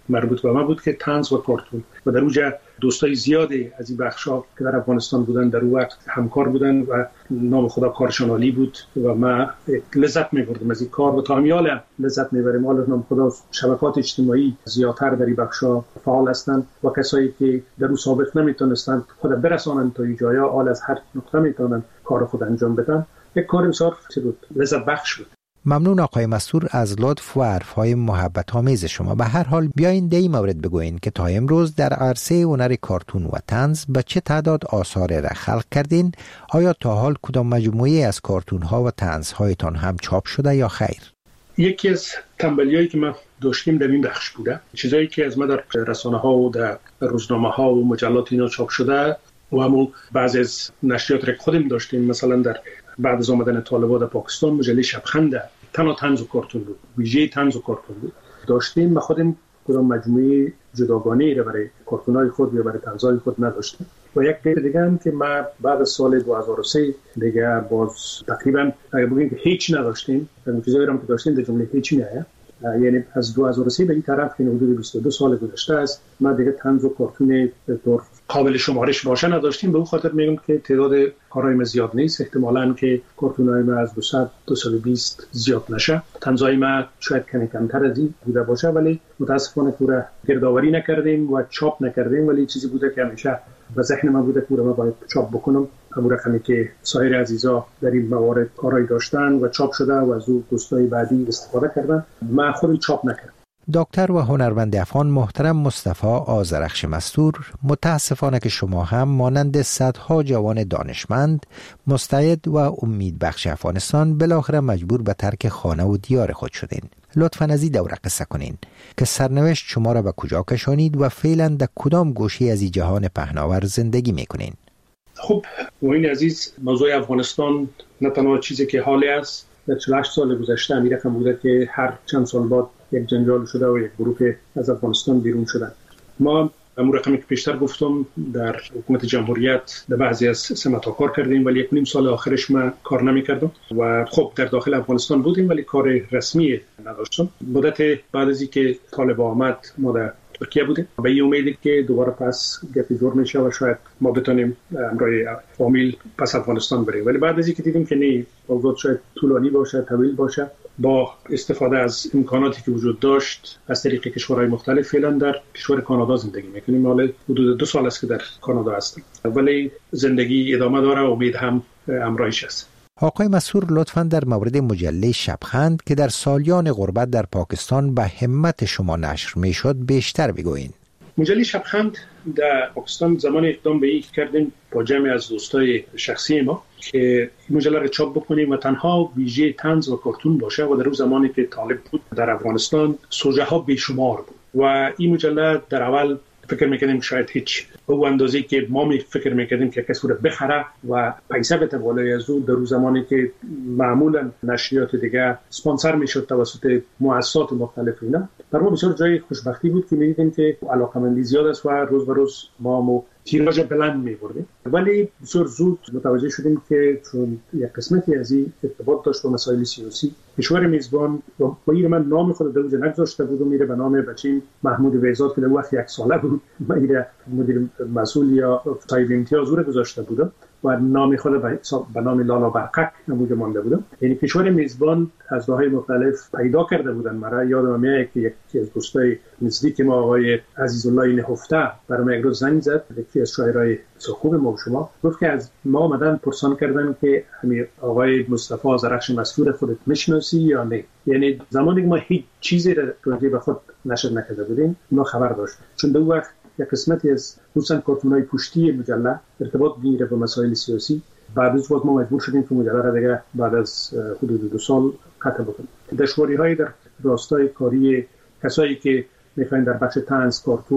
مربوط به ما بود که طنز و کارتون و در اونجا دوستای زیادی از این بخشا که در افغانستان بودن در اون وقت همکار بودن و نام خدا کارشان عالی بود و ما لذت می‌بردیم از این کار و تا همیال لذت می‌بریم. حالا نام خدا شبکات اجتماعی زیادتر در این بخشا فعال هستند و کسایی که در اون سابق نمیتونستند خود برسانند تا این جایا حال از هر نقطه میتونن کار خود انجام بدن. یک کار بسیار لذت بخش بود. ممنون آقای مستور از لطف و حرف‌های محبت آمیز شما. به هر حال بیاین در این مورد بگوین که تا امروز در عرصه هنر کارتون و طنز به چه تعداد آثار را خلق کردین؟ آیا تا حال کدام مجموعه از کارتون ها و طنز هایتان هم چاپ شده یا خیر؟ یکی از تنبلیایی که ما داشتیم در این بخش بوده، چیزایی که از ما در رسانه ها و در روزنامه ها و مجلات اینا چاپ شده و همون بعضی از نشریات را خودم داشتیم. مثلا در بعد از آمدن طالبان در پاکستان مجله شبخند تنها طنز و کارتون بود، ویژه طنز و کارتون بود داشتیم. ما خودم کدام مجموعه جداگانه را برای کارتونای خود یا برای طنزهای خود نداشتیم. و یک دید دیگه هم که ما بعد از سال دو هزار و سه دیگه باز تقریبا اگه بگیم که هیچ نداشتیم، اون چیزایی هم که داشتیم در جمله هیچ نیه. یعنی از دو هزار و سه به این طرف که حدود بیست و دو سال گذشته است ما دیگه طنز و کارتون دور قابل شمارش باشه نداشتیم. به اون خاطر میگم که تعداد کارهای ما زیاد نیست، احتمالاً که کارتونای ما از دویست تا دویست و بیست زیاد نشه. طنزهای ما شاید کمی کمتر از این بوده باشه، ولی متاسفانه پورا گردآوری نکردیم و چاپ نکردیم. ولی چیزی بوده که همیشه به ذهن من بوده که ما باید چاپ بکنم. همون رقمی که سایر عزیزا در این موارد کارایی داشتن و چاپ شده و از اون دوستای بعدی استفاده کردن، من خودم چاپ نکردم. دکتر و هنرمند افغان محترم مصطفی آذرخش مستور، متاسفانه که شما هم مانند صدها جوان دانشمند مستعد و امید بخش افغانستان بالاخره مجبور به ترک خانه و دیار خود شدین. لطفاً از این دوره قصه کنین که سرنوشت شما را به کجا کشانید و فعلا در کدام گوشه از این جهان پهناور زندگی میکنین؟ خب موین عزیز، موضوع افغانستان نه تنها چیزی که حالی است، در چهل و هشت سال گذشته امیر رقم بوده که هر چند سال بعد یک جنجال شده و یک گروه از افغانستان بیرون شدن. ما همون رقمی که پیشتر گفتم در حکومت جمهوریت در بعضی از سمت‌ها کار کردیم، ولی یک نیم سال آخرش ما کار نمی‌کردم و خب در داخل افغانستان بودیم ولی کار رسمی نداشتم. مدت بعد از اینکه طالبان آمد ما در ترکیه بودیم و این امیدی که دوباره پس گپی جور میشه و شاید ما بتونیم همراه فامیل پس افغانستان بریم. ولی بعد از اینکه دیدیم که نه، موضوع شاید طولانی باشه، طویل باشه، با استفاده از امکاناتی که وجود داشت از طریق کشورهای مختلف، فعلا در کشور کانادا زندگی میکنیم. حالا حدود دو سال است که در کانادا هستم، ولی زندگی ادامه داره و امید هم همراهش است. آقای مسئول، لطفاً در مورد مجله شبخند که در سالیان غربت در پاکستان به همت شما نشر میشد بیشتر بگوین. مجله شبخند در پاکستان زمان اقدام به این کردیم با جمع از دوستای شخصی ما که مجله را چاپ بکنیم و تنها ویژه طنز و کارتون باشه و در اون زمانی که طالب بود در افغانستان سوژه ها بیشمار بود و این مجله در اول فکر میکردیم شاید هیچ او اندازه‌ای که ما می فکر میکردیم که کسی رو بخره و پیسه بده بالای از اون، در اون زمانی که معمولا نشریات دیگه اسپانسر میشد توسط مؤسسات مختلف اینا، در ما بسیار جای خوشبختی بود که میدیدیم که علاقمندی زیاد است و روز به روز ما مو تیراژ بلند میبردیم. ولی بسیار زود متوجه شدیم که چون یک قسمتی از این ارتباط داشت با مسائل سیاسی، کشور میزبان با این من نام خود در اونجا نگذاشته بود و میره به نام بچین محمود ویزاد که در وقت یک ساله بود میره مدیر مسئول یا صاحب امتیاز رو گذاشته بودم و نام خود به نام لالا برقک نموده مانده بودم. یعنی کشور میزبان از راههای مختلف پیدا کرده بودن. مرا یادم میاد که یکی از دوستای نزدیک ما آقای عزیزالله نهفته برام یک روز زنگ زد، یکی از شاعرای خوب ما و شما، گفت که از ما آمدن پرسان کردن که همین آقای مصطفی آذرخش مستور خودت میشناسی یا نه. یعنی زمانی که ما هیچ چیزی را راجع به خود نشر نکرده بودیم ما خبر داشت، چون در وقت یک قسمتی از خصوصا کارتونای پشتی مجله ارتباط میگیره با مسائل سیاسی. بعد از وقت ما مجبور شدیم که مجله را دیگه بعد از حدود دو سال قطع بکنیم. دشواری‌های در راستای کاری کسایی که میخواین در بخش طنز، کارتون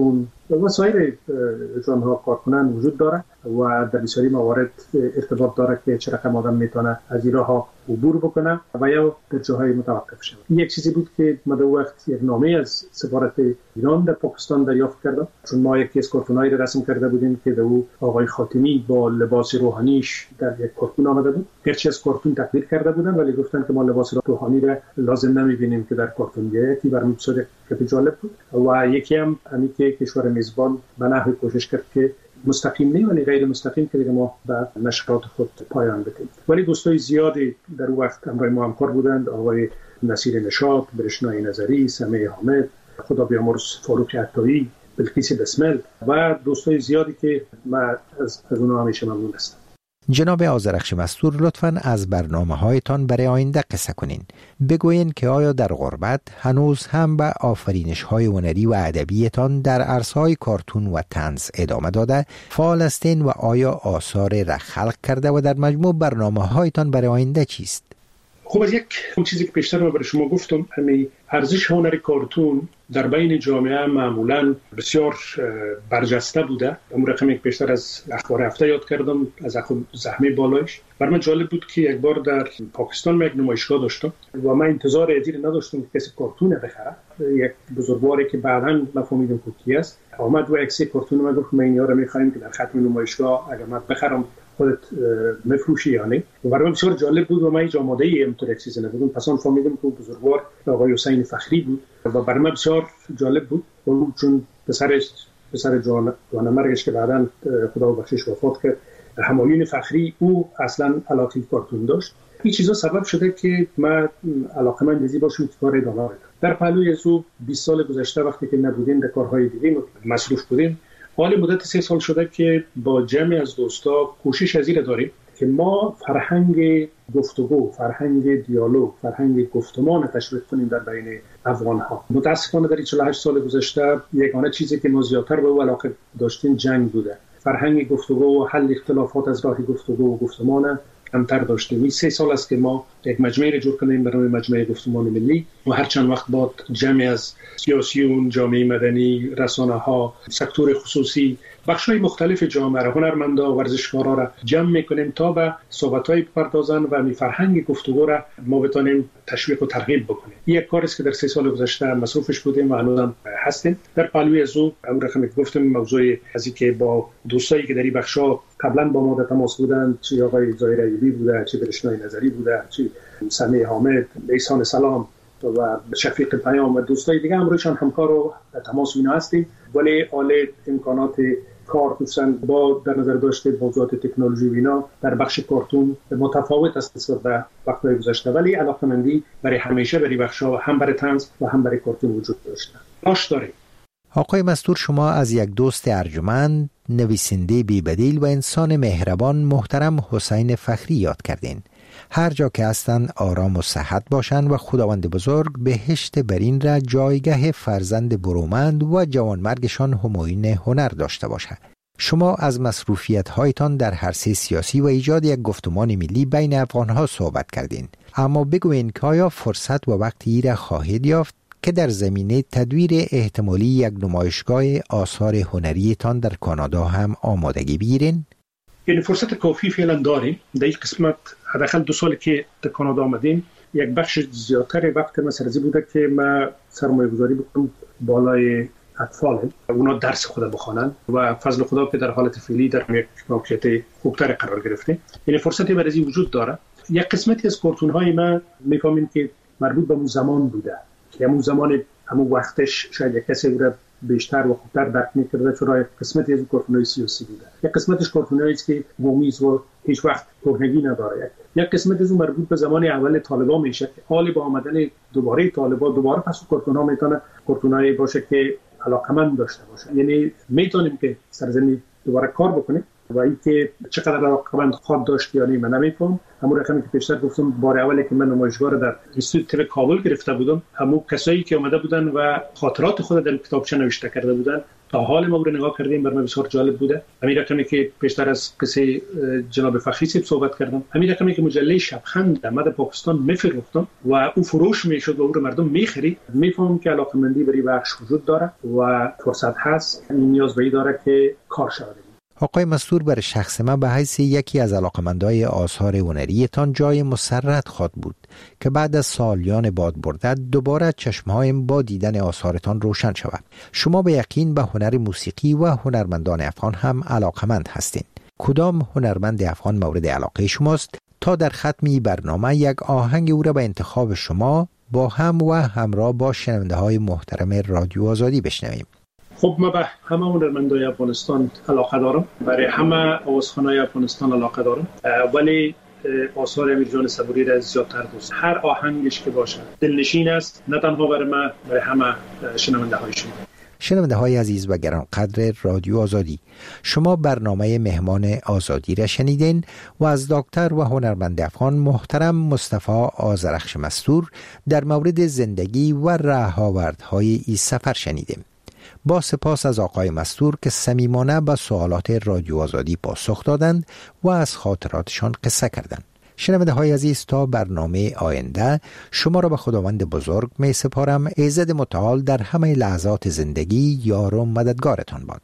وسایر جانها کار کنن وجود داره و در بسیاری موارد ارتباط داره که چه رقم آدم میتونه از این راه عبور بکنه و یا در جاهای متوقف شود. یک چیزی بود که ما در وقت یک نامه از سفارت ایران در پاکستان دریافت کردم، چون ما یکی از کارتونایی را رسم کرده بودیم که در او آقای خاتمی با لباس روحانیش در یک کارتون آمده بود. گرچه از کارتون تقدیر کرده بودن ولی گفتن که ما لباس روحانی را لازم نمیبینیم که در کارتون بیاید. یکی برام بسیار جالب بود و یکی هم همین که کشور میزبان به نحوی کوشش کرد که مستقیم نه ولی غیر مستقیم که دیگه ما به نشرات خود پایان بدیم. ولی دوستای زیادی در وقت همراه ما همکار بودند، آقای نصیر نشاط، برشنای نظری، سمیع حامد، خدا بیامرز فاروق عطایی، بلقیس بسمل و دوستای زیادی که من از از اونها همیشه ممنون هستم. جناب آذرخش مستور، لطفاً از برنامه هایتان برای آینده قصه کنین. بگوین که آیا در غربت هنوز هم به آفرینش های هنری و ادبیتان در عرصه‌های کارتون و طنز ادامه داده فعال هستین و آیا آثار را خلق کرده و در مجموع برنامه هایتان برای آینده چیست؟ خب از یک چیزی که پیشتر ما برای شما گفتم، همین ارزش هنر کارتون در بین جامعه معمولاً بسیار برجسته بوده. اون رقمی که پیشتر از اخبار هفته یاد کردم از زحمه بالایش، برای من جالب بود که یک بار در پاکستان من یک نمایشگاه داشتم و من انتظار ادیر نداشتم که کسی کارتون بخره. یک بزرگواری که بعداً مفهومیدم که کی است آمد و یک سری کارتون من گفت ما اینا رو می‌خوایم که در ختم نمایشگاه اگر من بخرم خودت مفروشی یعنی. و برای من بسیار جالب بود و من هیچ آماده‌ای اینطور یک چیزی نبودم. پس آن فهمیدم که بزرگوار آقای حسین فخری بود و برای من بسیار جالب بود چون پسرش پسر جوان جوانمرگش که بعداً خدا بخشش وفات کرد، همایون فخری، او اصلا علاقه کارتون داشت. این چیزا سبب شده که من علاقه‌مند ازی باشم که کار ادامه بدم. در پهلوی از او بیست سال گذشته وقتی که نبودیم در کارهای دیگه مصروف بودیم، حال مدت سه سال شده که با جمعی از دوستا کوشش از این داریم که ما فرهنگ گفتگو، فرهنگ دیالوگ، فرهنگ گفتمان تشویق کنیم در بین افغان‌ها. متأسفانه در چهل و هشت سال گذشته یگانه چیزی که ما زیادتر به او علاقه داشتیم جنگ بوده. فرهنگ گفتگو و حل اختلافات از راه گفتگو و گفتمان کمتر داشتیم. این سه سال است که ما یک مجموعه را جور کردیم برای مجموعه گفتمان ملی و هر چند وقت بعد جمعی از سیاسیون، جامعه مدنی، رسانه‌ها، سکتور خصوصی، بخش‌های مختلف جامعه را، هنرمندا و ورزشکارا را جمع می‌کنیم تا به صحبت‌های بپردازن و می فرهنگ گفتگو را ما بتونیم تشویق و ترغیب بکنیم. این یک کاری است که در سه سال گذشته مصروفش بودیم و هنوزم هستیم. در پهلوی از او اون رقمی که گفتم موضوع از اینکه با دوستایی که در این بخش‌ها قبلا با ما در تماس بودند، چه آقای ظاهر ایوبی بوده، چه برشنای نظری بوده، چه سمیع حامد، احسان سلام و شفیق پیام و دوستای دیگه هم روشان همکار و تماس اینا هستیم. ولی حال امکانات کار خصوصا با در نظر داشته موضوعات تکنولوژی و اینا در بخش کارتون متفاوت است نسبت به وقت‌های گذشته، ولی علاقه‌مندی برای همیشه برای بخش‌ها هم برای طنز و هم برای کارتون وجود داشته. باش داریم. آقای مستور، شما از یک دوست ارجمند، نویسنده بی‌بدیل و انسان مهربان محترم حسین فخری یاد کردین. هر جا که هستند آرام و صحت باشند و خداوند بزرگ بهشت برین را جایگاه فرزند برومند و جوانمرگشان همایون هنر داشته باشد. شما از مصروفیت هایتان در عرصه سیاسی و ایجاد یک گفتمان ملی بین افغانها صحبت کردین، اما بگوین که آیا فرصت و وقتی را خواهید یافت که در زمینه تدویر احتمالی یک نمایشگاه آثار هنریتان در کانادا هم آمادگی بگیرین؟ این فرصت کافی فعلا داریم. در این قسمت حداقل دو سالی که در کانادا آمدیم یک بخش زیادتر وقت ما سرزی بوده که ما سرمایه گذاری بکنم بالای اطفال اونا درس خود بخوانند و فضل خدا که در حالت فعلی در یک موقعیت خوبتر قرار گرفته. این فرصتی برای وجود داره. یک قسمتی از کارتون های ما میفهمیم که مربوط به اون زمان بوده که همون زمان همون وقتش شاید یک کسی رو بیشتر و خوبتر درک می‌کرده، چون یک قسمتی از کارتون‌های سیاسی بوده، یک قسمتش کارتونایی است که مومیز و هیچ وقت کهنگی نداره، یک قسمت از اون مربوط به زمان اول طالبان میشه که حال با آمدن دوباره طالبان دوباره پس کارتون‌ها میتونه کارتونایی باشه که علاقمند داشته باشه، یعنی میتونیم که سرزمین دوباره کار بکنیم. و اینکه چقدر علاقمند خود داشت یا نه من نمیفهم. همون رقمی که پیشتر گفتم بار اولی که من نمایشگاه در اینستیتوت تل کابل گرفته بودم، همون کسایی که اومده بودن و خاطرات خود در کتابچه نوشته کرده بودن تا حال ما رو نگاه کردیم، برام بسیار جالب بوده. همین رقمی که پیشتر از قصه جناب فخری صاحب صحبت کردم، همین رقمی که مجله شبخند در پاکستان میفروختم و اون فروش میشد و اون رو مردم میخرید، میفهمم که علاقمندی برای بخش وجود داره و فرصت هست. این نیاز به این داره که کار شود. آقای مستور، برای شخص من به حیث یکی از علاقمندای آثار هنریتان جای مسرت خواد بود که بعد از سالیان باد برده دوباره چشمهایم با دیدن آثارتان روشن شود. شما به یقین به هنر موسیقی و هنرمندان افغان هم علاقمند هستین. کدام هنرمند افغان مورد علاقه شماست تا در ختمی برنامه یک آهنگ او را به انتخاب شما با هم و همراه با شنونده های محترم رادیو آزادی بشنویم؟ خب من به همه هنرمندای افغانستان علاقه دارم، برای همه آوازخوانای افغانستان علاقه دارم، ولی آثار امیر جان صبوری را زیادتر دوست. هر آهنگش که باشه دلنشین است، نه تنها برای من، برای همه شنونده های شما. شنونده های عزیز و گرانقدر رادیو آزادی، شما برنامه مهمان آزادی را شنیدین و از دکتر و هنرمند افغان محترم مصطفی آذرخش مستور در مورد زندگی و راهآوردهای این سفر شنیدیم. با سپاس از آقای مستور که صمیمانه به سوالات رادیو آزادی پاسخ دادند و از خاطراتشان قصه کردند. شنونده های عزیز، تا برنامه آینده شما را به خداوند بزرگ می سپارم. ایزد متعال در همه لحظات زندگی یار و مددگارتان باد.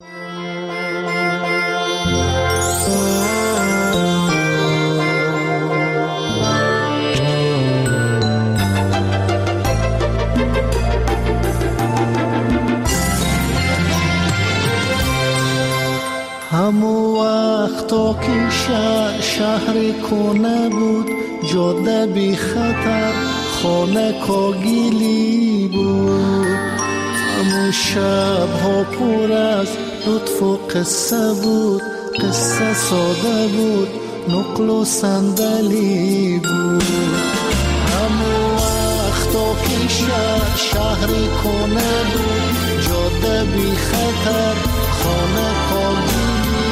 همو وقتا که شهر شهر کنه بود، جاده بی خطر خانه کاگیلی بود. همو شب ها پر از لطف و قصه بود، قصه ساده بود، نقل و صندلی بود. همو وقتا که شهر شهر کنه بود، جاده بی خطر خانه کاگیلی.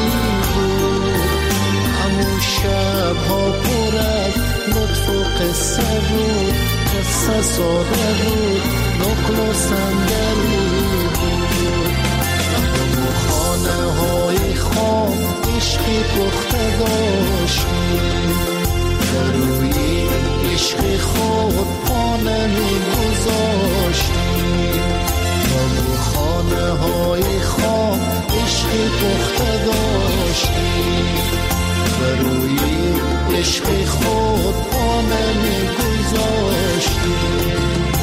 شب ها پر از لطف و قصه بود، قصه ساده بود، نقل و صندلی بود. و خانه های خام عشقی پخته داشتیم، روی عشق خود پا نمی گذاشتیم. و خانه های خام عشقی پخته داشتیم، روی عشق خود پا نمی گذاشتیم.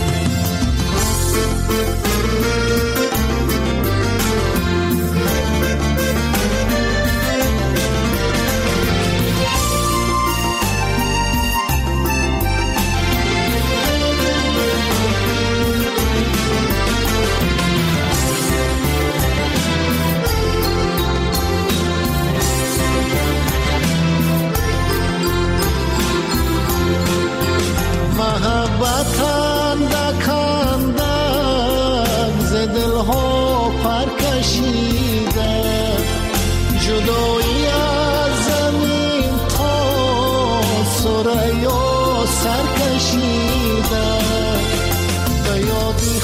محبتم دکندم ز دلها پر کشیده، جدایی از زمین تا ثریا سر کشیده. به یادی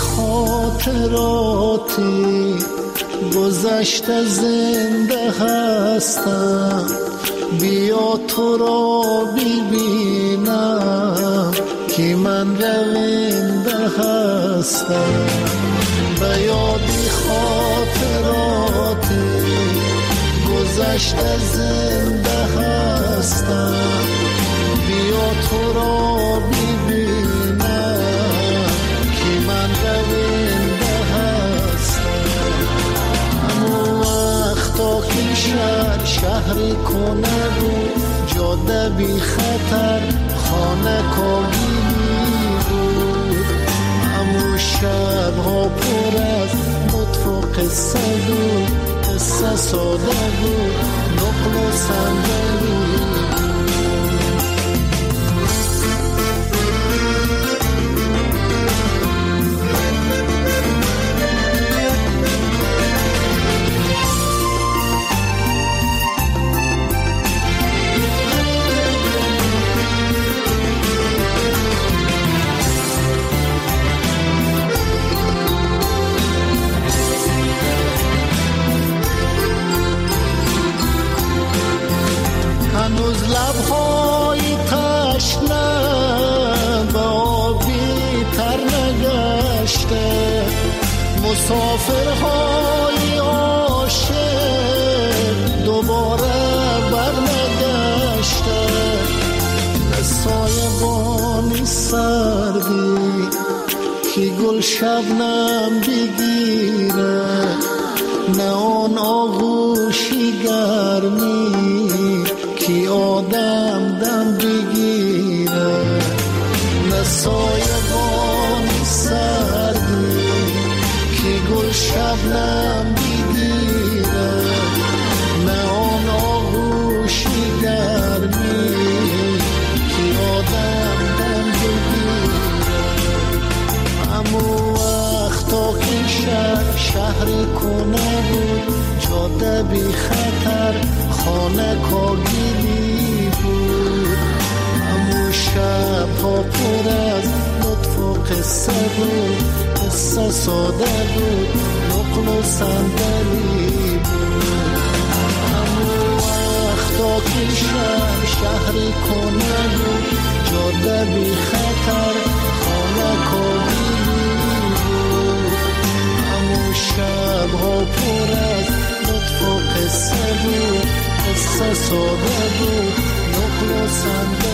خاطراتی گذشته زنده هستم، بیا تو را ببینم که من رونده هستم. به یادی خاطراتی گذشته زنده هستم، بیا تو را ببینم که من رونده هستم. همون وقتا که شهر شهر کنه بود، جاده بی خطر خانه کاگیلی بود. همون شب ها پر از لطف و قصه بود، قصه ساده بود، نقل و صندلی مسافرهای عاشق دوباره برنگشتن، نه سایبانی سردی که گل شبنم بگیره، نه آن آغوشی گرمی که آدم دم بگیره، نه سایبانی سردی که گل شبنم بگیره، نه آن آغوشی گرمی که آدم دم بگیره. امو وقتا که شهر شهر کنه بود، جاده بی خطر خانه کاگیلی بود، امو شب ها پر از لطف و قصه بود، قصه ساده بود نقل و صندلی بود. امو وقتا که شهر شهر کنه بود، جاده بی خطر خانه کاگیلی بود، امو شب ها پر از لطف و قصه بود، قصه ساده بود